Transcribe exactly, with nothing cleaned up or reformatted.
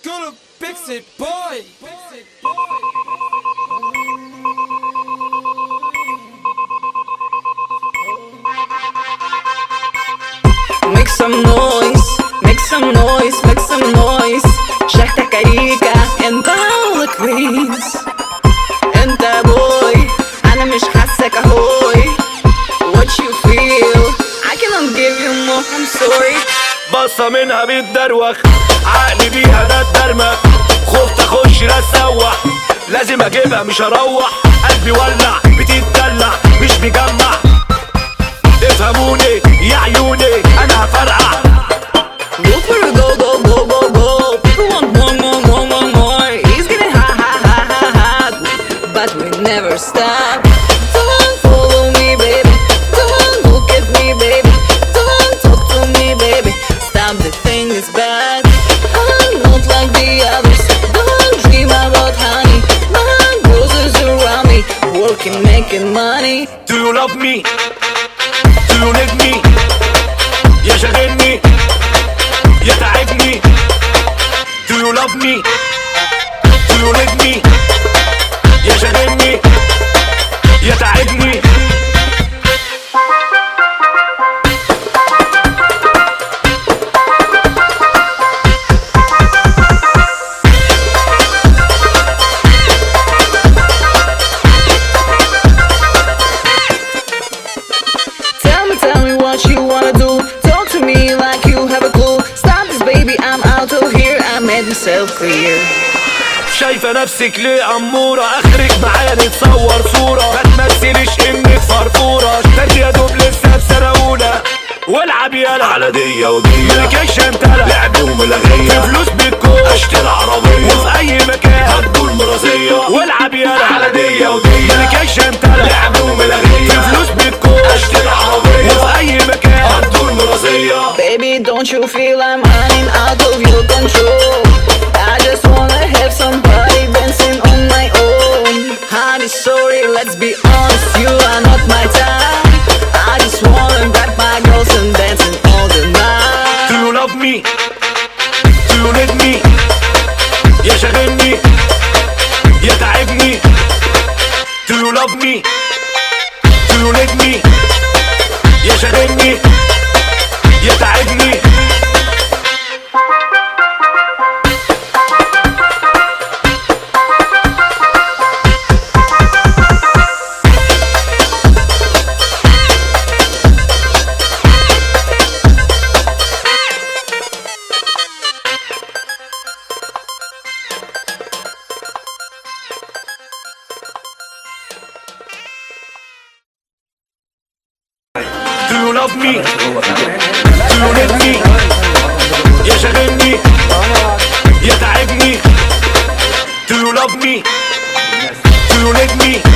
Gonna fix it, boy. Make some noise, make some noise, make some noise. شحتة كاريكا and all the queens. انت بوي انا مش حاسك اهوي. What you feel I cannot give you more, I'm sorry. بصة منها بتدروخ عقلي بيها ده اتدرمغ. خفت اخش لا اتسوح لازم اجيبها مش هروح. قلبي ولع بتتدلع مش مجمع. افهموني يا عيوني انا هفرقع. Go for it, go, go, go, go, go. People want more, more, more, more, more. It's getting hot, hot, hot, hot, hot. But we never stop. Don't follow me, baby. Don't look at me, baby. Don't talk to me, baby. Stop, the thing is bad. I'm not like the others. Don't dream about honey. My girls is around me, working, making money. Do you love me? Do you need me? يا شاغلني يا تعبني. Do you love me? Do you need me? يا شاغلني يا تعبني. Tell me, tell me what you wanna do. Talk to me like you have a clue. Stop this, baby, I'm out of here. I made myself clear. شايفة نفسك ليه أمورة؟ آخرك معايا نتصور صورة. ما تمثليش إنك فرفورة. انت يا دوب لسه في سنة أولى. والعب يالا على دية ودية. ملكيشن تلا لعب وملاغية. في فلوس بتكون أشتري عربية. وفي أي مكان هتقول مرازية. والعب يالا على دية ودية. ملكيشن تلا لعب وملاغية. في فلوس بتكون أشتري عربية. وفي أي مكان هتقول مرازية. Baby, don't you feel I'm running out of your control? I just wanna have somebody dancing on my own. Honey, sorry, let's be honest, you are not my type. I just wanna grab my girls and dancing all the night. Do you love me? Do you need me? يا شاغلني يا تعبني. Do you love me? Do you need me? يا شاغلني يا تعبني. Do you love me? Do you need me? يا شاغلني يا تعبني. Do you love me? Do you need me?